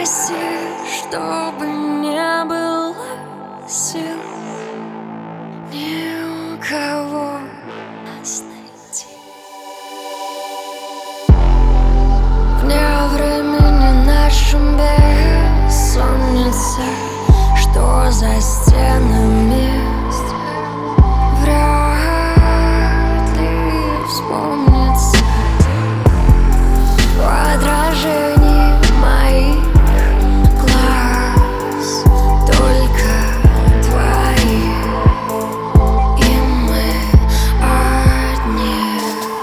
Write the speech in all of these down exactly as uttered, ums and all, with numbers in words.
Прости, чтобы не было сил ни у кого нас найти. Вне времени нашим бессонница, что за стенами вряд ли вспомнится. В отражении моих глаз только твои, и мы одни.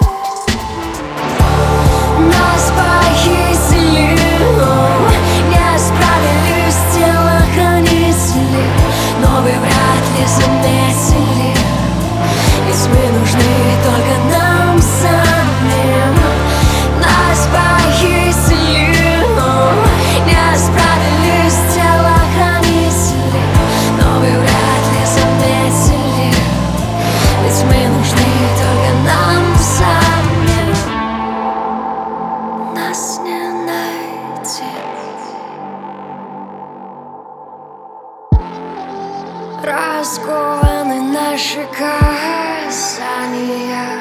Нас похитили, но не справились телохранители, но вы вряд ли заметили, ведь мы нужны только нам самим. Нас похитили, но не справились телохранители, но вы вряд ли заметили, ведь мы нужны только нам самим. Нас не найти. Раскованы наши касания,